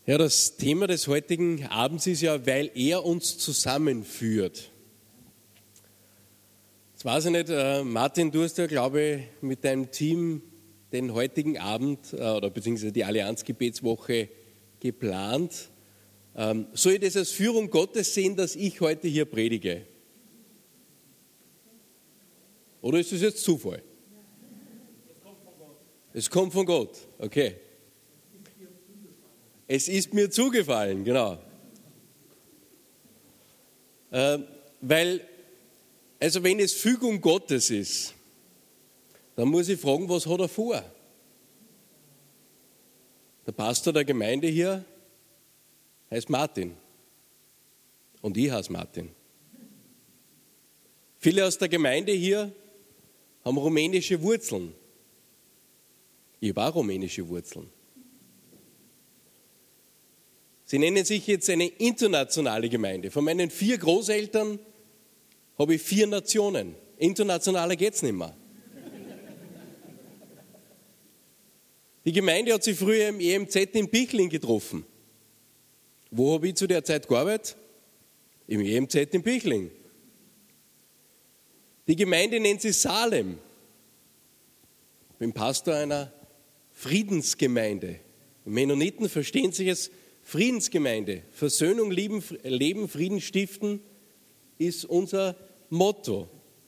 Ja, das Thema des heutigen Abends ist ja, weil er uns zusammenführt. Jetzt weiß ich nicht, Martin, du hast ja, glaube ich, mit deinem Team den heutigen Abend oder beziehungsweise die Allianz-Gebetswoche geplant. Soll ich das als Führung Gottes sehen, dass ich heute hier predige? Oder ist das jetzt Zufall? Es kommt von Gott, okay. Es ist mir zugefallen, genau. Weil, also wenn es Fügung Gottes ist, dann muss ich fragen, was hat er vor? Der Pastor der Gemeinde hier heißt Martin. Und ich heiße Martin. Viele aus der Gemeinde hier haben rumänische Wurzeln. Ich habe auch rumänische Wurzeln. Sie nennen sich jetzt eine internationale Gemeinde. Von meinen 4 Großeltern habe ich 4 Nationen. Internationaler geht es nicht mehr. Die Gemeinde hat sich früher im EMZ in Pichling getroffen. Wo habe ich zu der Zeit gearbeitet? Im EMZ in Pichling. Die Gemeinde nennt sich Salem. Ich bin Pastor einer Friedensgemeinde. Die Mennoniten verstehen sich als Friedensgemeinde. Versöhnung, Leben, Frieden stiften ist unser Motto.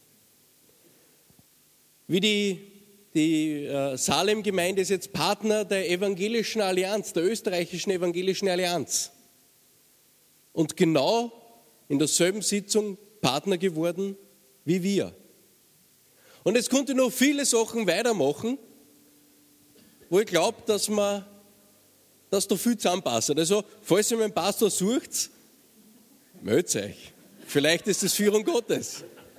Wie die Salem-Gemeinde ist jetzt Partner der Evangelischen Allianz, der österreichischen Evangelischen Allianz. Und genau in derselben Sitzung Partner geworden wie wir. Und es konnte noch viele Sachen weitermachen, wo ich glaube, dass da viel zusammenpasst. Also, falls ihr meinen Pastor sucht, meldet euch. Vielleicht ist es Führung Gottes.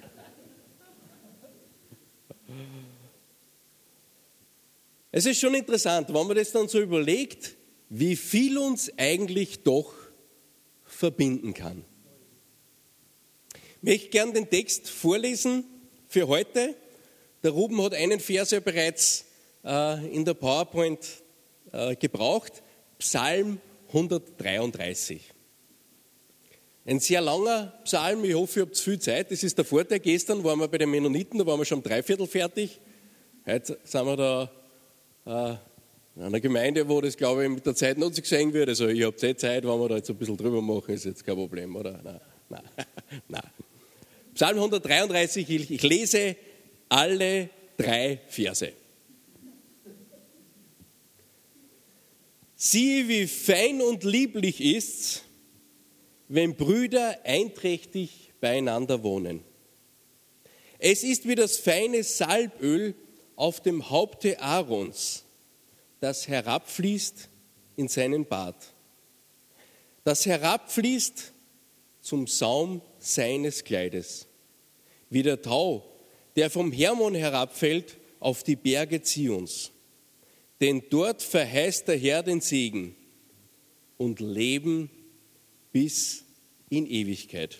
Es ist schon interessant, wenn man das dann so überlegt, wie viel uns eigentlich doch verbinden kann. Ich möchte gerne den Text vorlesen für heute. Der Ruben hat einen Vers ja bereits in der PowerPoint gebraucht. Psalm 133. Ein sehr langer Psalm, ich hoffe, ihr habt viel Zeit. Das ist der Vorteil. Gestern waren wir bei den Mennoniten, da waren wir schon 3/4 fertig. Heute sind wir da in einer Gemeinde, wo das, glaube ich, mit der Zeit noch nicht gesehen wird. Also, ich habe Zeit, wenn wir da jetzt ein bisschen drüber machen, ist jetzt kein Problem, oder? Nein. Psalm 133, ich lese alle 3 Verse. Siehe, wie fein und lieblich ist's, wenn Brüder einträchtig beieinander wohnen. Es ist wie das feine Salböl auf dem Haupte Aarons, das herabfließt in seinen Bart. Das herabfließt zum Saum seines Kleides. Wie der Tau, der vom Hermon herabfällt auf die Berge Zions. Denn dort verheißt der Herr den Segen und Leben bis in Ewigkeit.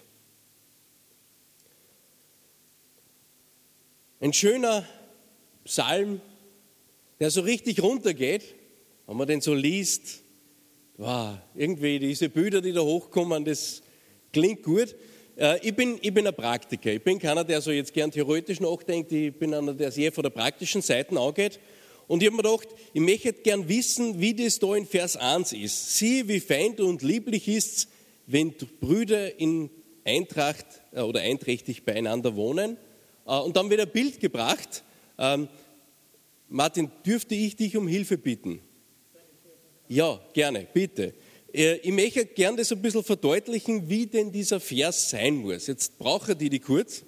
Ein schöner Psalm, der so richtig runtergeht, wenn man den so liest. Wow, irgendwie diese Bilder, die da hochkommen, das klingt gut. Ich bin ein Praktiker. Ich bin keiner, der so jetzt gern theoretisch nachdenkt. Ich bin einer, der sehr von der praktischen Seite angeht. Und ich habe mir gedacht, ich möchte gern wissen, wie das da in Vers 1 ist. Siehe, wie fein und lieblich ist's, wenn Brüder in Eintracht oder einträchtig beieinander wohnen. Und dann wird ein Bild gebracht. Martin, dürfte ich dich um Hilfe bitten? Ja, gerne, bitte. Ich möchte gern das ein bisschen verdeutlichen, wie denn dieser Vers sein muss. Jetzt brauche ich die kurz.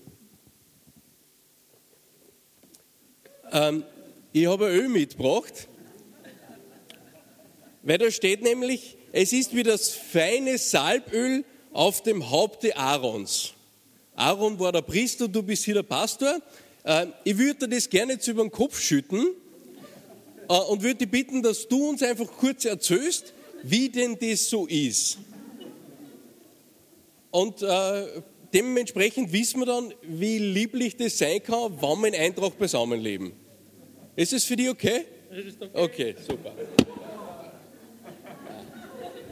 Ich habe ein Öl mitgebracht, weil da steht nämlich, es ist wie das feine Salböl auf dem Haupte Aarons. Aaron war der Priester, du bist hier der Pastor. Ich würde dir das gerne jetzt über den Kopf schütten und würde dich bitten, dass du uns einfach kurz erzählst, wie denn das so ist. Und dementsprechend wissen wir dann, wie lieblich das sein kann, wenn wir in Eintracht beisammenleben. Ist es für dich okay? Das ist okay. Okay, super.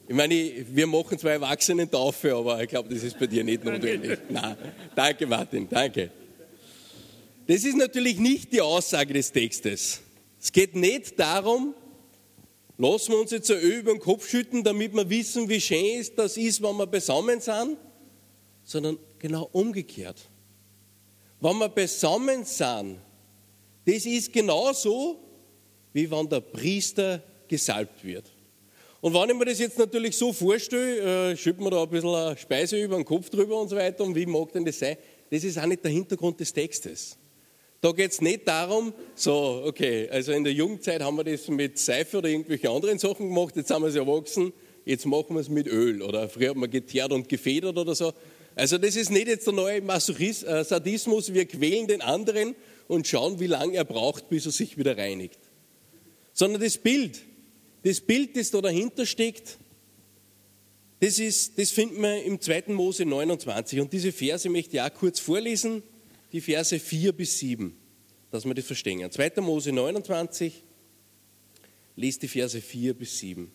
Ich meine, wir machen zwar Erwachsenentaufe, aber ich glaube, das ist bei dir nicht notwendig. Nein, danke Martin, danke. Das ist natürlich nicht die Aussage des Textes. Es geht nicht darum, lassen wir uns jetzt ein Öl über den Kopf schütten, damit wir wissen, wie schön das ist, wenn wir beisammen sind, sondern genau umgekehrt. Wenn wir beisammen sind, das ist genauso, wie wenn der Priester gesalbt wird. Und wenn ich mir das jetzt natürlich so vorstelle, schütten wir da ein bisschen Speise über den Kopf drüber und so weiter, und wie mag denn das sein? Das ist auch nicht der Hintergrund des Textes. Da geht es nicht darum, so, okay, also in der Jugendzeit haben wir das mit Seife oder irgendwelchen anderen Sachen gemacht, jetzt sind wir erwachsen, jetzt machen wir es mit Öl. Oder früher hat man geteert und gefedert oder so. Also das ist nicht jetzt der neue Sadismus, wir quälen den anderen und schauen, wie lange er braucht, bis er sich wieder reinigt. Sondern das Bild, das da dahinter steckt, das finden wir im 2. Mose 29. Und diese Verse möchte ich auch kurz vorlesen, die Verse 4 bis 7, dass wir das verstehen. 2. Mose 29, lest die Verse 4 bis 7.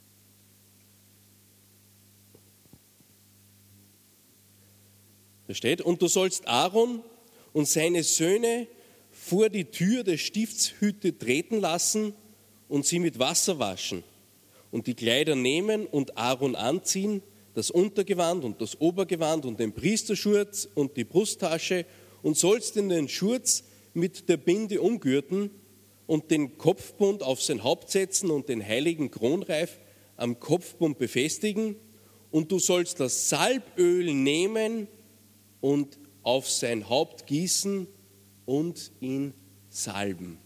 Da steht, und du sollst Aaron und seine Söhne vor die Tür der Stiftshütte treten lassen und sie mit Wasser waschen und die Kleider nehmen und Aaron anziehen, das Untergewand und das Obergewand und den Priesterschurz und die Brusttasche, und sollst in den Schurz mit der Binde umgürten und den Kopfbund auf sein Haupt setzen und den heiligen Kronreif am Kopfbund befestigen, und du sollst das Salböl nehmen und auf sein Haupt gießen und ihn salben.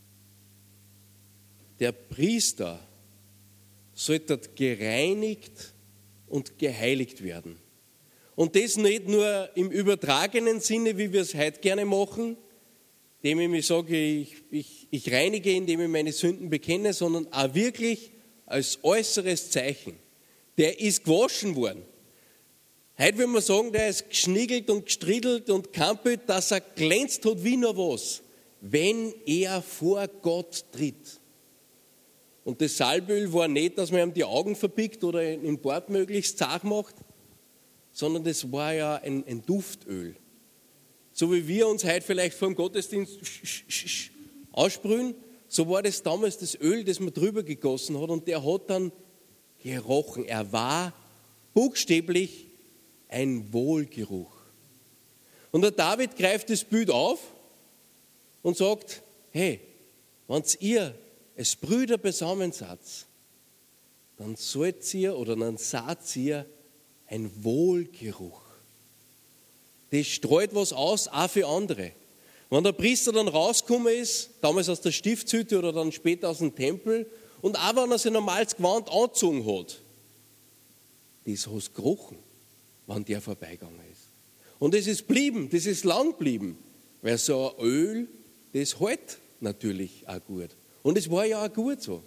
Der Priester sollte gereinigt und geheiligt werden. Und das nicht nur im übertragenen Sinne, wie wir es heute gerne machen, indem ich mir sage, ich reinige, indem ich meine Sünden bekenne, sondern auch wirklich als äußeres Zeichen. Der ist gewaschen worden. Heute will man sagen, der ist geschniegelt und gestriedelt und kampelt, dass er glänzt hat wie nur was, wenn er vor Gott tritt. Und das Salböl war nicht, dass man ihm die Augen verbiegt oder im Bart möglichst zart macht, sondern das war ja ein Duftöl. So wie wir uns heute vielleicht vor dem Gottesdienst aussprühen, so war das damals das Öl, das man drüber gegossen hat, und der hat dann gerochen. Er war buchstäblich ein Wohlgeruch. Und der David greift das Bild auf und sagt, hey, wenn ihr als Brüder beisammen seid, dann sollt ihr oder dann seid ihr ein Wohlgeruch. Das streut was aus, auch für andere. Wenn der Priester dann rausgekommen ist, damals aus der Stiftshütte oder dann später aus dem Tempel, und auch wenn er sein normales Gewand angezogen hat, das hat es gerochen, wenn der vorbeigegangen ist. Und das ist blieben, das ist lang blieben, weil so ein Öl, das hält natürlich auch gut. Und es war ja auch gut so.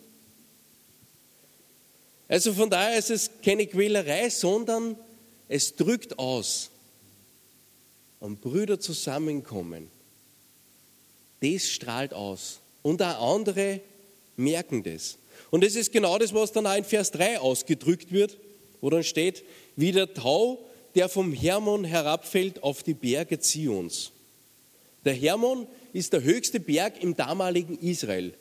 Also von daher ist es keine Quälerei, sondern es drückt aus. Wenn Brüder zusammenkommen, das strahlt aus. Und auch andere merken das. Und das ist genau das, was dann auch in Vers 3 ausgedrückt wird, wo dann steht, wie der Tau, der vom Hermon herabfällt auf die Berge Zions. Der Hermon ist der höchste Berg im damaligen Israel,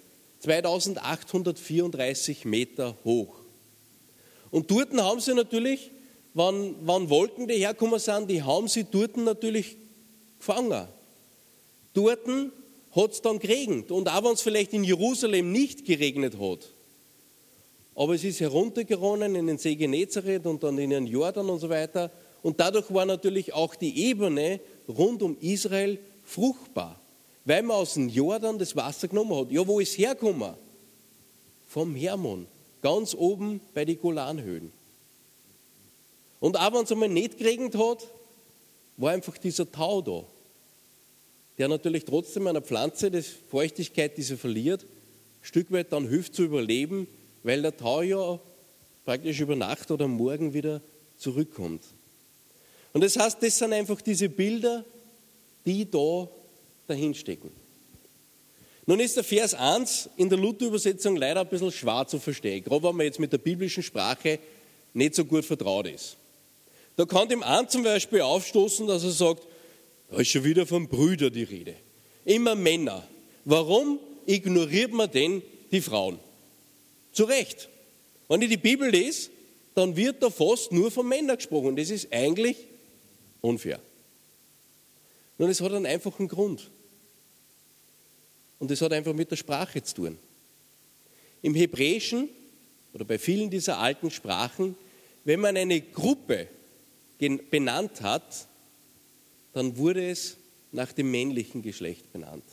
2834 Meter hoch. Und dort haben sie natürlich, wenn Wolken daherkommen sind, die haben sie dort natürlich gefangen. Dort hat es dann geregnet. Und auch wenn es vielleicht in Jerusalem nicht geregnet hat, aber es ist heruntergeronnen in den See Genezareth und dann in den Jordan und so weiter. Und dadurch war natürlich auch die Ebene rund um Israel fruchtbar, weil man aus dem Jordan das Wasser genommen hat. Ja, wo ist es hergekommen? Vom Hermon, ganz oben bei den Golanhöhen. Und auch wenn es einmal nicht geregnet hat, war einfach dieser Tau da, der natürlich trotzdem einer Pflanze die Feuchtigkeit, die sie verliert, ein Stück weit dann hilft zu überleben, weil der Tau ja praktisch über Nacht oder morgen wieder zurückkommt. Und das heißt, das sind einfach diese Bilder, die da dahin stecken. Nun ist der Vers 1 in der Luther-Übersetzung leider ein bisschen schwer zu verstehen, gerade wenn man jetzt mit der biblischen Sprache nicht so gut vertraut ist. Da kann dem einen zum Beispiel aufstoßen, dass er sagt, da ist schon wieder von Brüdern die Rede. Immer Männer. Warum ignoriert man denn die Frauen? Zu Recht. Wenn ich die Bibel lese, dann wird da fast nur von Männern gesprochen. Das ist eigentlich unfair. Nun, es hat einen einfachen Grund. Und das hat einfach mit der Sprache zu tun. Im Hebräischen oder bei vielen dieser alten Sprachen, wenn man eine Gruppe benannt hat, dann wurde es nach dem männlichen Geschlecht benannt.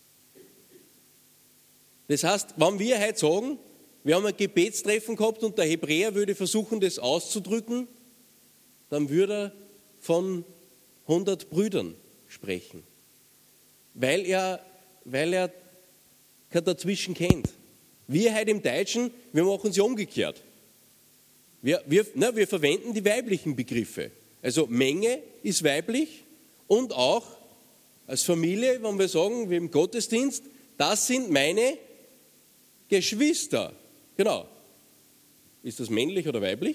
Das heißt, wenn wir heute sagen, wir haben ein Gebetstreffen gehabt und der Hebräer würde versuchen, das auszudrücken, dann würde er von 100 Brüdern sprechen, weil er kein Dazwischen kennt. Wir heute im Deutschen, wir machen es ja umgekehrt. Wir verwenden die weiblichen Begriffe. Also Menge ist weiblich und auch als Familie, wenn wir sagen, wir im Gottesdienst, das sind meine Geschwister. Genau. Ist das männlich oder weiblich?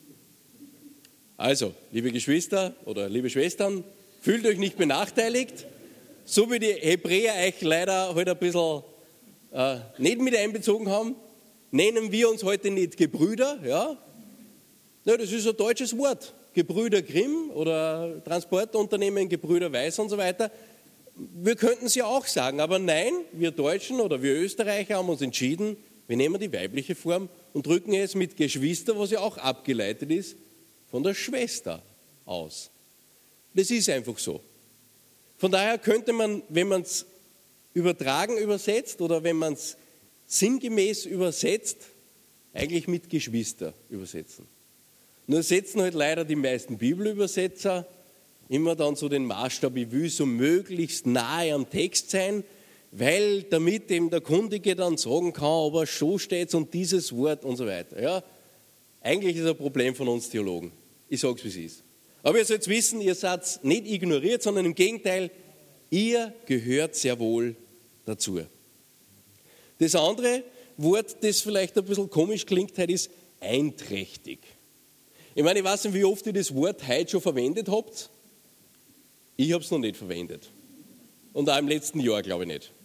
Also, liebe Geschwister oder liebe Schwestern, fühlt euch nicht benachteiligt. So wie die Hebräer euch leider heute ein bisschen nicht mit einbezogen haben, nennen wir uns heute nicht Gebrüder. Ja? Ja, das ist ein deutsches Wort. Gebrüder Grimm oder Transportunternehmen Gebrüder Weiß und so weiter. Wir könnten es ja auch sagen, aber nein, wir Deutschen oder wir Österreicher haben uns entschieden, wir nehmen die weibliche Form und drücken es mit Geschwister, was ja auch abgeleitet ist, von der Schwester aus. Das ist einfach so. Von daher könnte man, wenn man es übersetzt oder wenn man es sinngemäß übersetzt, eigentlich mit Geschwister übersetzen. Nur setzen halt leider die meisten Bibelübersetzer immer dann so den Maßstab, ich will so möglichst nahe am Text sein, weil damit eben der Kundige dann sagen kann, aber so steht es und dieses Wort und so weiter. Ja, eigentlich ist es ein Problem von uns Theologen. Ich sage es, wie es ist. Aber ihr sollt wissen, ihr seid nicht ignoriert, sondern im Gegenteil, ihr gehört sehr wohl dazu. Das andere Wort, das vielleicht ein bisschen komisch klingt, heute ist einträchtig. Ich meine, ich weiß nicht, wie oft ihr das Wort heute schon verwendet habt. Ich habe es noch nicht verwendet. Und auch im letzten Jahr, glaube ich, nicht.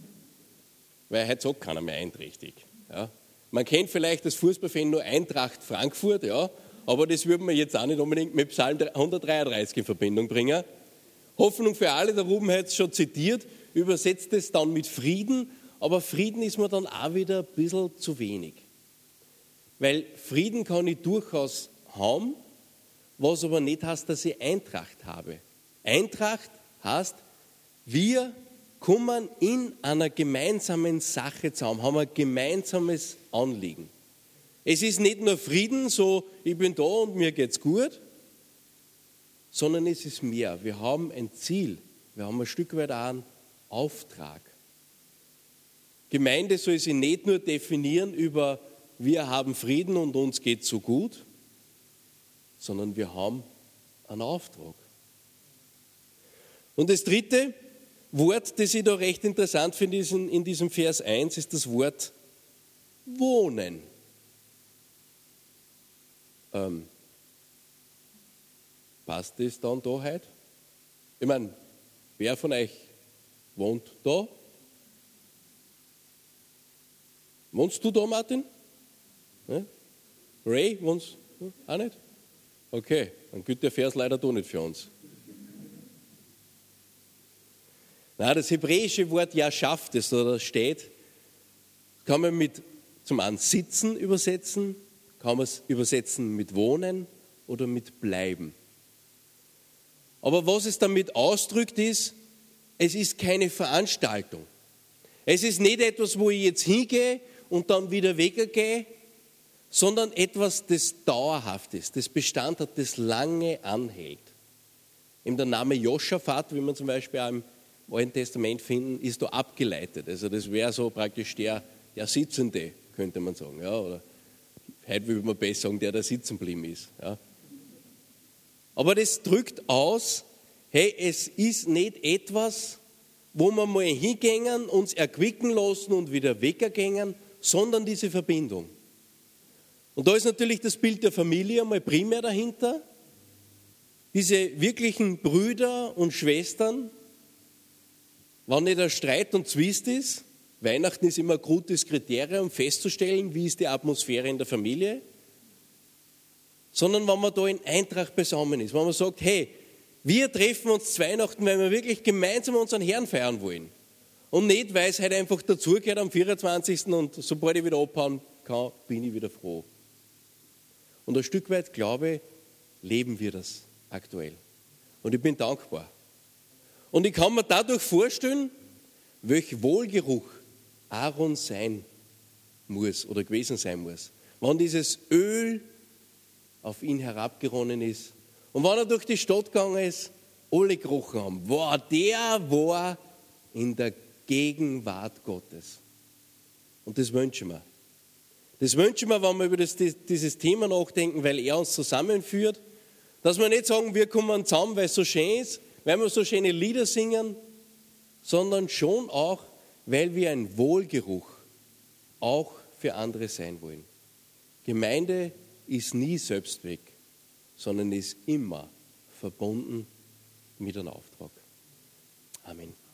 Weil heute sagt keiner mehr einträchtig. Ja. Man kennt vielleicht das Fußballfan nur Eintracht Frankfurt, ja, aber das würde man jetzt auch nicht unbedingt mit Psalm 133 in Verbindung bringen. Hoffnung für alle, der Ruben hat es schon zitiert, übersetzt es dann mit Frieden, aber Frieden ist mir dann auch wieder ein bisschen zu wenig. Weil Frieden kann ich durchaus haben, was aber nicht heißt, dass ich Eintracht habe. Eintracht heißt, wir kommen in einer gemeinsamen Sache zusammen, haben ein gemeinsames Anliegen. Es ist nicht nur Frieden, so ich bin da und mir geht's gut, sondern es ist mehr. Wir haben ein Ziel, wir haben ein Stück weit auch einen Auftrag. Gemeinde soll sich nicht nur definieren über wir haben Frieden und uns geht so gut, sondern wir haben einen Auftrag. Und das dritte Wort, das ich da recht interessant finde in diesem Vers 1, ist das Wort wohnen. Passt das dann da heute? Ich meine, wer von euch wohnt da? Wohnst du da, Martin? Ne? Ray, wohnst du auch nicht? Okay, dann gilt der Vers leider doch nicht für uns. Na, das hebräische Wort ja schafft es, oder steht, kann man mit zum einen sitzen übersetzen, kann man es übersetzen mit wohnen oder mit bleiben. Aber was es damit ausdrückt ist, es ist keine Veranstaltung. Es ist nicht etwas, wo ich jetzt hingehe und dann wieder weggehe, sondern etwas, das dauerhaft ist, das Bestand hat, das lange anhält. Eben der Name Joschafat, wie man zum Beispiel auch im Alten Testament finden, ist da abgeleitet. Also das wäre so praktisch der Sitzende, könnte man sagen. Ja, oder heute würde man besser sagen, der sitzen geblieben ist. Ja. Aber das drückt aus, hey, es ist nicht etwas, wo wir mal hingängen, uns erquicken lassen und wieder weggängen, sondern diese Verbindung. Und da ist natürlich das Bild der Familie einmal primär dahinter. Diese wirklichen Brüder und Schwestern, wenn nicht ein Streit und Zwist ist, Weihnachten ist immer ein gutes Kriterium, um festzustellen, wie ist die Atmosphäre in der Familie, sondern wenn man da in Eintracht beisammen ist, wenn man sagt, hey, wir treffen uns zu Weihnachten, weil wir wirklich gemeinsam unseren Herrn feiern wollen. Und nicht, weil es halt einfach dazugehört am 24. und sobald ich wieder abhauen kann, bin ich wieder froh. Und ein Stück weit, glaube ich, leben wir das aktuell. Und ich bin dankbar. Und ich kann mir dadurch vorstellen, welch Wohlgeruch Aaron sein muss oder gewesen sein muss. Wenn dieses Öl auf ihn herabgeronnen ist und wenn er durch die Stadt gegangen ist, alle gerochen haben. Wow, der war in der Gegenwart Gottes. Und das wünsche ich mir. Das wünsche ich mir, wenn wir über dieses Thema nachdenken, weil er uns zusammenführt, dass wir nicht sagen, wir kommen zusammen, weil es so schön ist, weil wir so schöne Lieder singen, sondern schon auch, weil wir ein Wohlgeruch auch für andere sein wollen. Gemeinde ist nie Selbstzweck, sondern ist immer verbunden mit einem Auftrag. Amen.